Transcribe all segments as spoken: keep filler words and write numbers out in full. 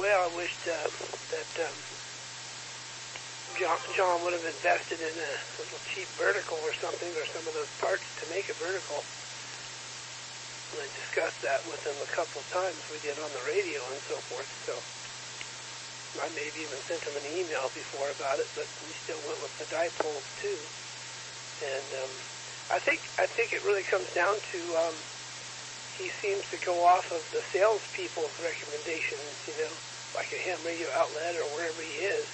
well, I wished uh, that um, John, John would have invested in a little cheap vertical or something, or some of those parts to make a vertical. And I discussed that with him a couple of times. We did on the radio and so forth. So I maybe even sent him an email before about it, but we still went with the dipoles too. And um, I think I think it really comes down to um, he seems to go off of the salespeople's recommendations, you know, like a ham radio outlet or wherever he is.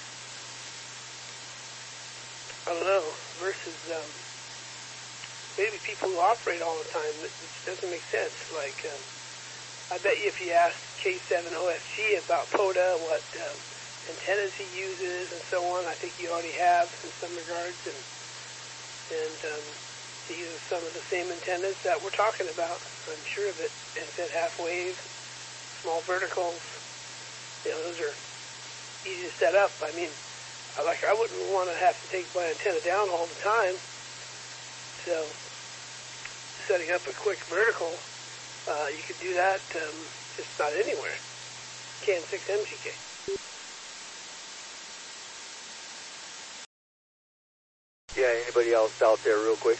I don't know, versus um, maybe people who operate all the time, it, it doesn't make sense. Like, um, I bet you if you asked K seven O S G about POTA, what um, antennas he uses and so on, I think you already have in some regards, and and um, he uses some of the same antennas that we're talking about. I'm sure of it. And said half wave, small verticals, you know, those are easy to set up. I mean, I like I wouldn't want to have to take my antenna down all the time. So setting up a quick vertical, uh, you could do that um, just about anywhere. CAN six M G K. Yeah, anybody else out there real quick?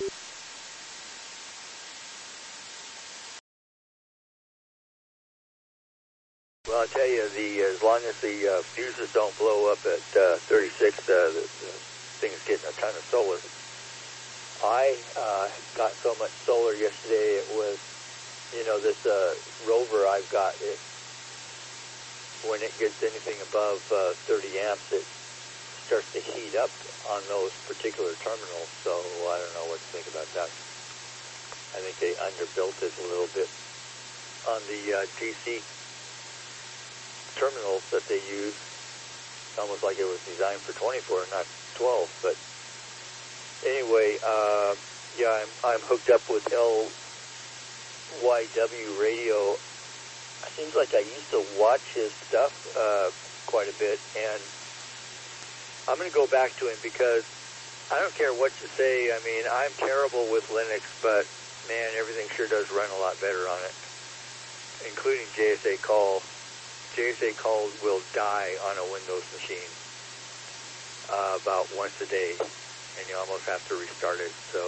Well, I'll tell you, the as long as the uh, fuses don't blow up at uh, thirty-six, uh, the, the thing's getting a ton of solar. I uh, got so much solar yesterday, it was, you know, this uh, rover I've got, it, when it gets anything above uh, thirty amps, it starts to heat up on those particular terminals, so I don't know what to think about that. I think they underbuilt it a little bit on the uh, D C terminals that they use. It's almost like it was designed for twenty-four and not twelve, but anyway, uh, yeah, I'm, I'm hooked up with L Y W radio. It seems like I used to watch his stuff uh, quite a bit, and I'm going to go back to him because I don't care what you say. I mean, I'm terrible with Linux, but man, everything sure does run a lot better on it, including J S A call. J S A call will die on a Windows machine uh, about once a day, and you almost have to restart it. So,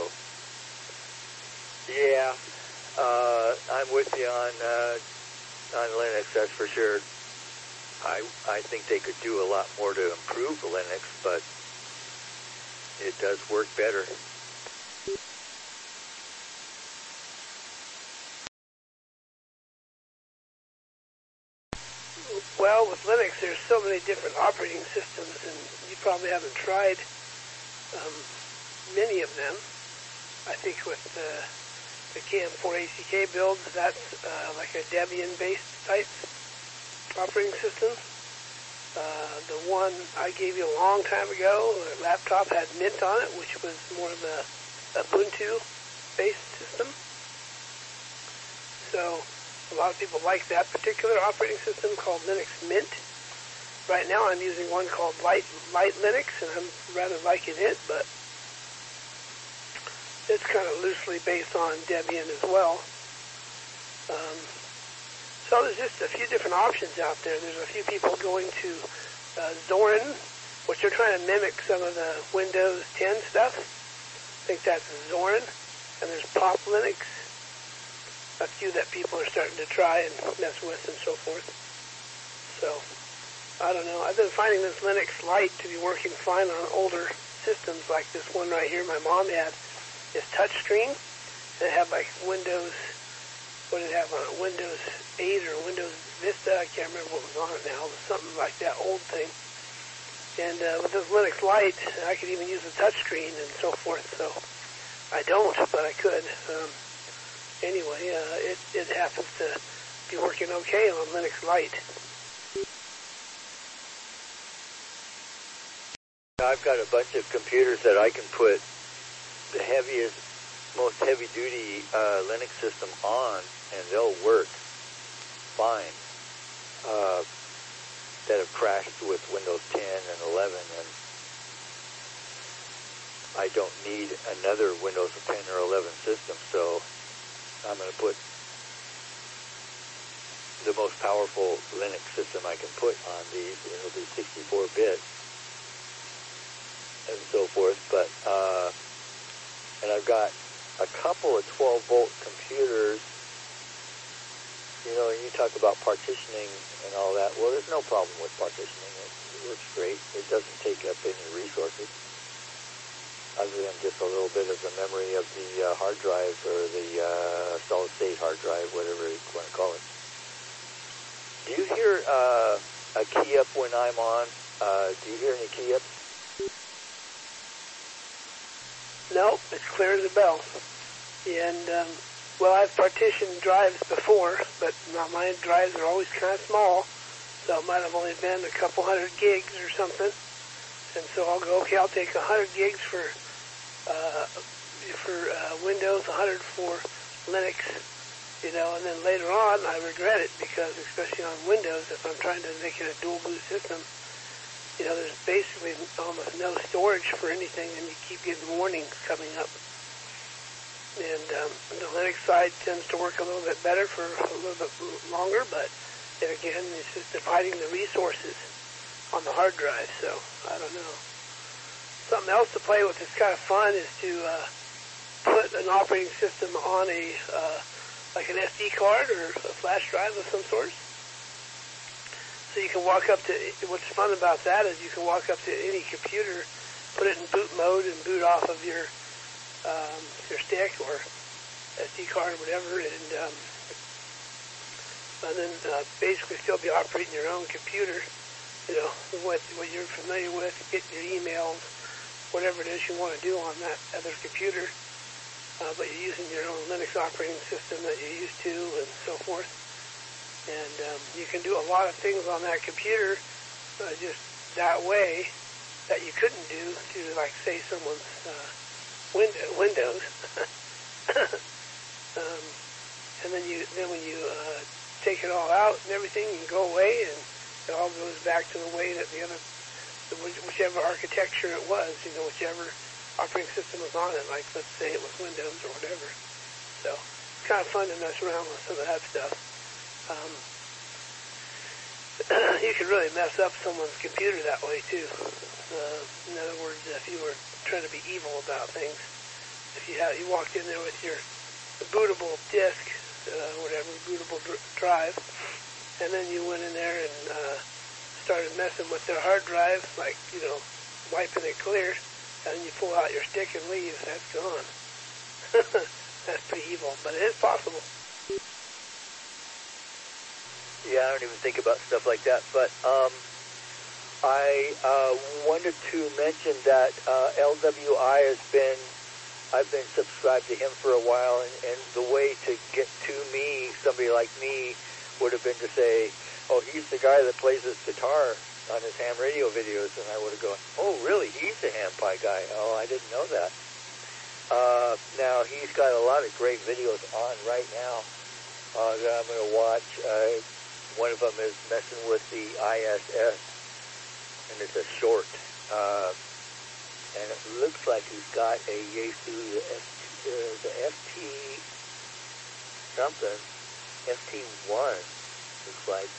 yeah, uh, I'm with you on uh, on Linux, that's for sure. I I think they could do a lot more to improve Linux, but it does work better. Well, with Linux, there's so many different operating systems, and you probably haven't tried um, many of them. I think with uh, the C A M four A C K build, that's uh, like a Debian-based type operating system. Uh, the one I gave you a long time ago, the laptop had Mint on it, which was more of a Ubuntu-based system. So a lot of people like that particular operating system called Linux Mint. Right now I'm using one called Light, Light Linux, and I'm rather liking it, but it's kind of loosely based on Debian as well. Um, so there's just a few different options out there. There's a few people going to uh, Zorin, which are trying to mimic some of the Windows ten stuff. I think that's Zorin. And there's Pop Linux, a few that people are starting to try and mess with and so forth. So, I don't know. I've been finding this Linux Lite to be working fine on older systems like this one right here my mom had. It's touchscreen. It had like Windows, what did it have on it? Windows eight or Windows Vista. I can't remember what was on it now. It was something like that old thing. And uh, with this Linux Lite, I could even use the touchscreen and so forth. So, I don't, but I could. Um, Anyway, uh, it, it happens to be working okay on Linux Lite. I've got a bunch of computers that I can put the heaviest, most heavy-duty uh, Linux system on, and they'll work fine. Uh, that have crashed with Windows ten and eleven, and I don't need another Windows ten or eleven system, so I'm going to put the most powerful Linux system I can put on these. It'll be sixty-four bit and so forth. But uh, and I've got a couple of twelve volt computers. You know, and you talk about partitioning and all that. Well, there's no problem with partitioning. It, it works great. It doesn't take up any resources other than just a little bit of the memory of the uh, hard drive or the uh, solid-state hard drive, whatever you want to call it. Do you hear uh, a key up when I'm on? Uh, do you hear any key ups? Nope, it's clear as a bell. And, um, well, I've partitioned drives before, but not my drives are always kind of small, so it might have only been a couple hundred gigs or something. And so I'll go, okay, I'll take one hundred gigs for uh, for uh, Windows, one hundred for Linux, you know, and then later on I regret it because, especially on Windows, if I'm trying to make it a dual boot system, you know, there's basically almost no storage for anything, and you keep getting warnings coming up. And um, the Linux side tends to work a little bit better for a little bit longer, but then again, it's just dividing the resources on the hard drive, so I don't know. Something else to play with that's kind of fun is to uh, put an operating system on a, uh, like an S D card or a flash drive of some sort. So you can walk up to, what's fun about that is you can walk up to any computer, put it in boot mode and boot off of your Um, your stick or S D card or whatever, and um, and then uh, basically still be operating your own computer, you know, what what you're familiar with, get your emails, whatever it is you want to do on that other computer, uh, but you're using your own Linux operating system that you're used to and so forth. And um, you can do a lot of things on that computer uh, just that way that you couldn't do to, like, say, someone's uh, Window, Windows, um, and then you then when you uh, take it all out and everything, you go away, and it all goes back to the way that the other, the, whichever architecture it was, you know, whichever operating system was on it. Like, let's say it was Windows or whatever. So it's kind of fun to mess around with some of that stuff. Um, you could really mess up someone's computer that way too. Uh, in other words, if you were trying to be evil about things, if you had you walked in there with your bootable disk, uh, whatever bootable dr- drive, and then you went in there and uh, started messing with their hard drive, like, you know, wiping it clear, and you pull out your stick and leave, that's gone. That's pretty evil, but it is possible. Yeah, I don't even think about stuff like that, but um, I uh, wanted to mention that uh, L W I has been, I've been subscribed to him for a while, and, and the way to get to me, somebody like me, would have been to say, oh, he's the guy that plays his guitar on his ham radio videos, and I would have gone, oh, really, he's the ham pie guy? Oh, I didn't know that. Uh, now, he's got a lot of great videos on right now uh, that I'm going to watch. Uh, one of them is messing with the I S S, and it's a short, uh, and it looks like he's got a Yaesu, the, F, uh, the F T something, F T one, looks like,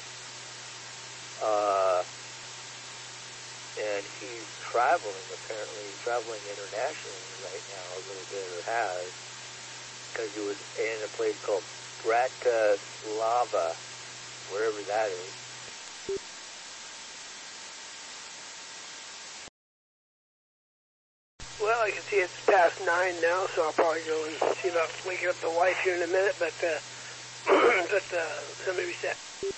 uh, and he's traveling, apparently, he's traveling internationally right now a little bit, or has, because he was in a place called Bratislava, wherever that is. Well, I can see it's past nine now, so I'll probably go and see about waking up the wife here in a minute, but, uh, but, uh, let me reset.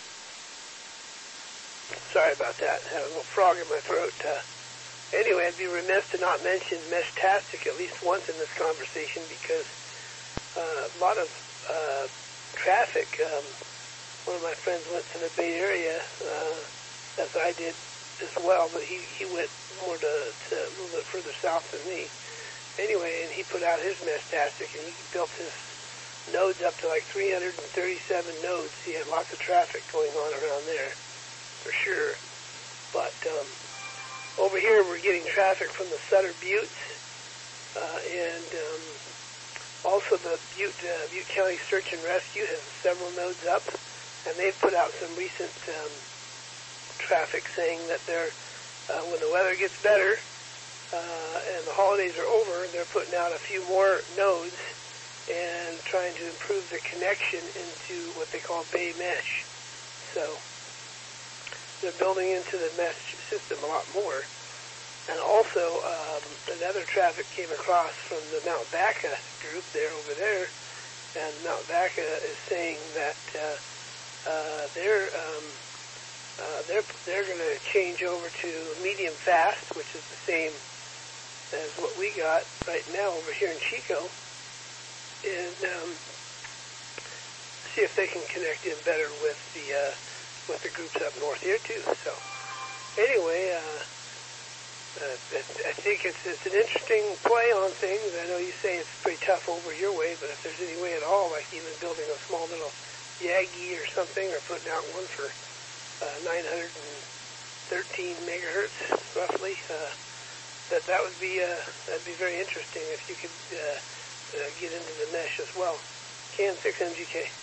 Sorry about that. I have a little frog in my throat. Uh, anyway, I'd be remiss to not mention Meshtastic at least once in this conversation because uh, a lot of uh, traffic. Um, one of my friends went to the Bay Area, uh, as I did as well, but he, he went more to, to a little bit further south than me. Anyway, and he put out his Meshtastic, and he built his nodes up to like three hundred thirty-seven nodes. He had lots of traffic going on around there, for sure. But um, over here, we're getting traffic from the Sutter Buttes, uh, and um, also the Butte, uh, Butte County Search and Rescue has several nodes up. and they've put out some recent um, traffic saying that they're uh, when the weather gets better uh, and the holidays are over, they're putting out a few more nodes and trying to improve the connection into what they call Bay Mesh. So they're building into the mesh system a lot more. And also, um, another traffic came across from the Mount Baca group there over there, and Mount Baca is saying that uh, uh, they're um, uh, they're they're going to change over to medium fast, which is the same as what we got right now over here in Chico, and um, see if they can connect in better with the uh, with the groups up north here too. So anyway. Uh, Uh, I think it's, it's an interesting play on things. I know you say it's pretty tough over your way, but if there's any way at all, like even building a small little Yagi or something, or putting out one for uh, nine hundred thirteen megahertz, roughly, uh, that that would be uh, that'd be very interesting if you could uh, uh, get into the mesh as well. C A N six M G K.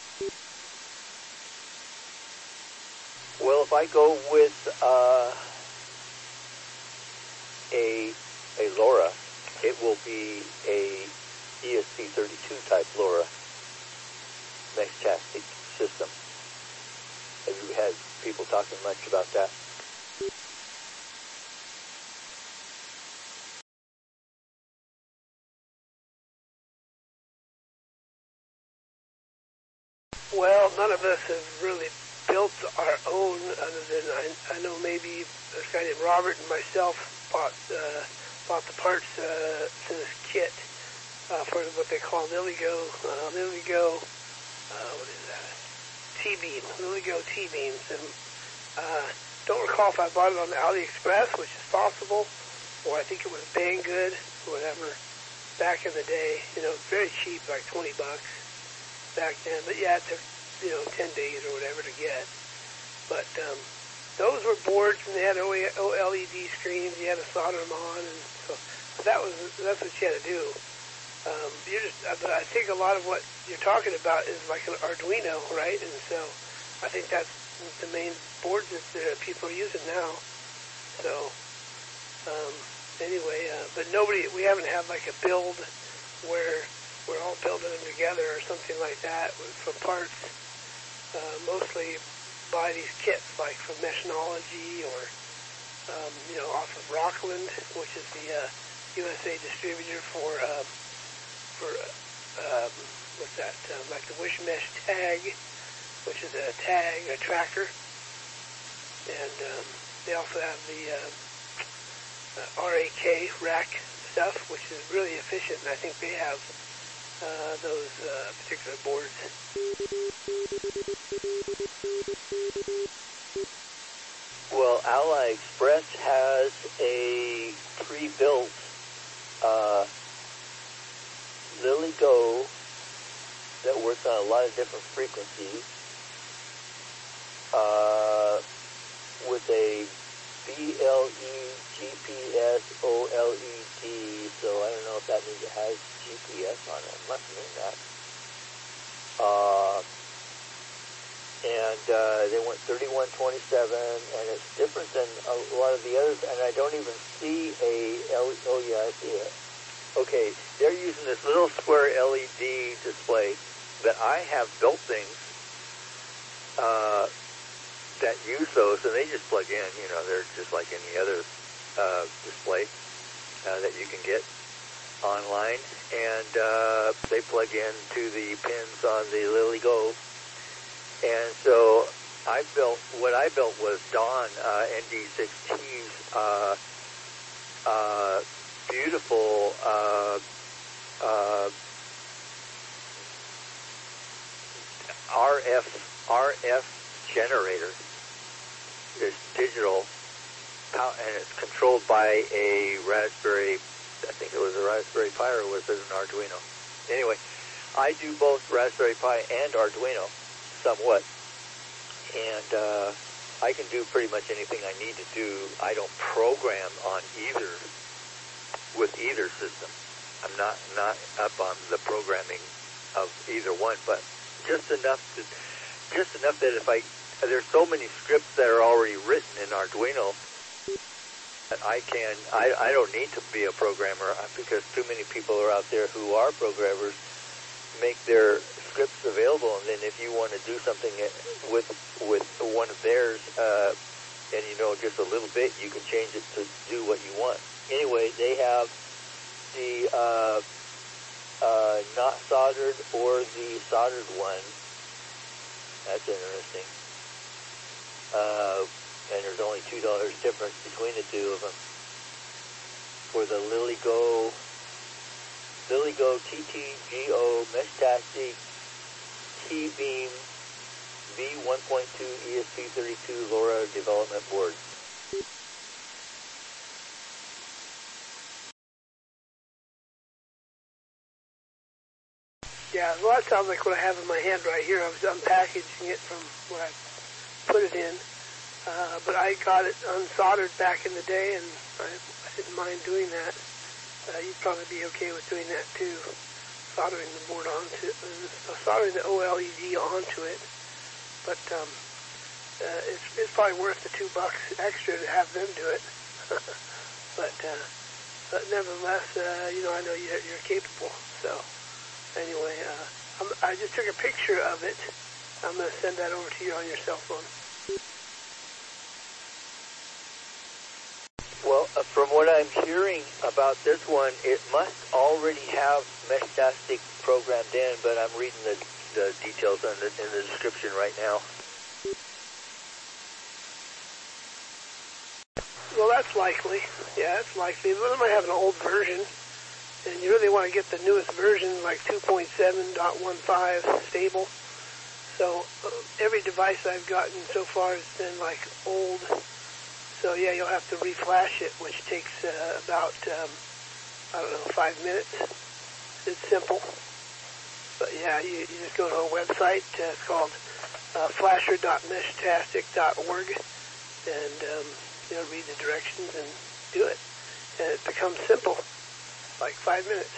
Well, if I go with Uh a a LoRa, it will be a E S P thirty-two type LoRa mesh-tastic system. Have you had people talking much about that? Well, none of us have really built our own, other than I, I know maybe this guy named Robert and myself bought uh, bought the parts uh, to this kit uh, for what they call LilyGo, uh, LilyGo, uh, what is that? T-beam, LilyGo T-beams, and uh, don't recall if I bought it on AliExpress, which is possible, or I think it was Banggood, or whatever, back in the day. You know, very cheap, like twenty bucks back then. But yeah, it took you know ten days or whatever to get. But um, those were boards, and they had O L E D screens. You had to solder them on, and so that was that's what you had to do. Um, you're just, but I think a lot of what you're talking about is like an Arduino, right? And so I think that's the main boards that uh, people are using now. So um, anyway, uh, but nobody, we haven't had like a build where we're all building them together or something like that from parts. Uh, mostly buy these kits like from Meshnology or um, you know off of Rockland, which is the uh, U S A distributor for uh, for uh, um, what's that uh, like the Wishmesh tag, which is a tag a tracker, and um, they also have the uh, uh, R A K rack stuff, which is really efficient, and I think they have uh, those uh, particular boards. Well, AliExpress has a pre-built uh, LilyGo that works on a lot of different frequencies uh, with a B L E G P S O L E D, so I don't know if that means it has G P S on it. It must mean that. Uh, and uh, they went thirty-one twenty-seven, and it's different than a lot of the others, and I don't even see a L E D. Oh, yeah, I see it. Okay, they're using this little square L E D display, but I have built things uh, that use those, and they just plug in. You know, they're just like any other uh, display uh, that you can get online, and uh, they plug into the pins on the LilyGo. And so I built, what I built was Dawn uh, N D sixteen's uh, uh, beautiful uh, uh, R F R F generator. It's digital, and it's controlled by a Raspberry, I think it was a Raspberry Pi, or was it an Arduino? Anyway, I do both Raspberry Pi and Arduino. Somewhat, and uh, I can do pretty much anything I need to do. I don't program on either, with either system. I'm not not up on the programming of either one, but just enough to just enough that if I, there's so many scripts that are already written in Arduino that I can, I, I don't need to be a programmer because too many people are out there who are programmers make their scripts available, and then if you want to do something with with one of theirs, uh, and you know just a little bit, you can change it to do what you want. Anyway, they have the uh, uh, not soldered or the soldered one. That's interesting. Uh, and there's only two dollars difference between the two of them. For the LilyGo, LilyGo T T G O Meshtastic T-Beam V one point two E S P thirty-two LoRa development board. Yeah, well, that sounds like what I have in my hand right here. I was unpackaging it from where I put it in. Uh, but I got it unsoldered back in the day, and I, I didn't mind doing that. Uh, you'd probably be okay with doing that too, soldering the board onto, uh, soldering the OLED onto it. But um, uh, it's, it's probably worth the two bucks extra to have them do it. but, uh, but nevertheless, uh, you know, I know you're, you're capable. So anyway, uh, I'm, I just took a picture of it. I'm going to send that over to you on your cell phone. Well, uh, from what I'm hearing about this one, it must already have Meshtastic programmed in, but I'm reading the, the details on the, in the description right now. Well, that's likely. Yeah, that's likely. But they might have an old version, and you really want to get the newest version, like two point seven point fifteen stable. So uh, every device I've gotten so far has been like old. So yeah, you'll have to reflash it, which takes uh, about, um, I don't know, five minutes. It's simple. But yeah, you, you just go to a website. Uh, it's called uh, flasher dot meshtastic dot org, and um, you know, read the directions and do it. And it becomes simple, like five minutes.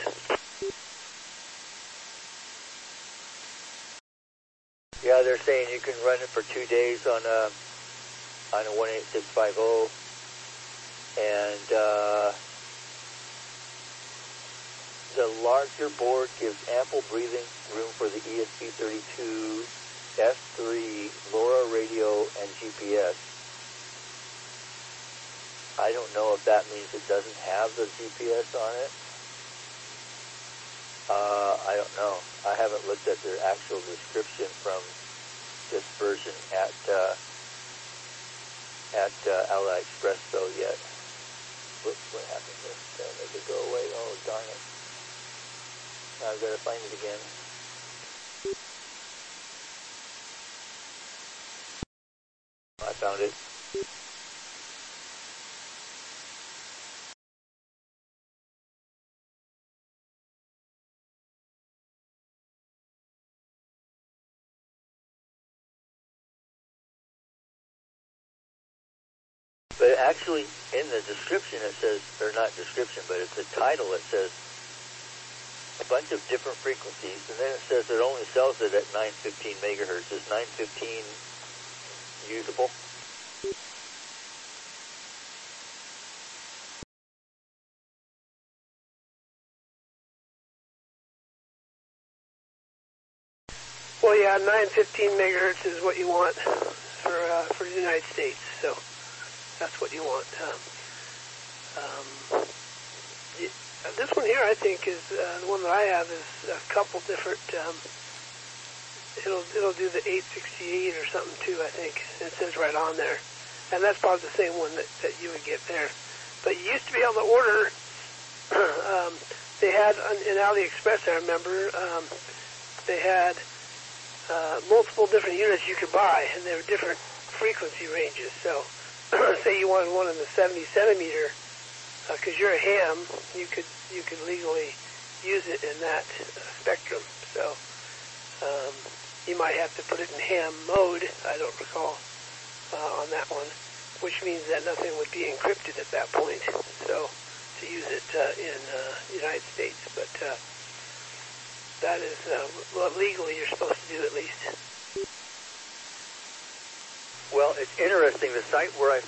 Yeah, they're saying you can run it for two days on a on a one eight six five zero, and uh, the larger board gives ample breathing room for the E S P thirty-two S three LoRa radio and G P S. I don't know if that means it doesn't have the G P S on it. Uh, I don't know. I haven't looked at their actual description from this version at uh, at uh, AliExpress though yet. Whoops, what happened there? Did I make it go away? Oh, darn it. Now I've got to find it again. I found it. But actually, in the description it says, or not description, but it's a title, it says a bunch of different frequencies, and then it says it only sells it at nine fifteen megahertz. Is nine fifteen usable? Well, yeah, nine fifteen megahertz is what you want for uh, for the United States. So that's what you want. Um, um, this one here, I think, is uh, the one that I have is a couple different. Um, it'll it'll do the eight sixty-eight or something too. I think it says right on there, and that's probably the same one that, that you would get there. But you used to be able to order. um, they had in AliExpress, I remember, um, they had uh, multiple different units you could buy, and they were different frequency ranges. So, say you wanted one in the seventy centimeter, because uh, you're a ham, you could you could legally use it in that uh, spectrum. So, um, you might have to put it in ham mode. I don't recall uh, on that one, which means that nothing would be encrypted at that point. So, to use it uh, in uh, the United States, but uh, that is uh, what legally you're supposed to do at least. Well, it's interesting. The site where I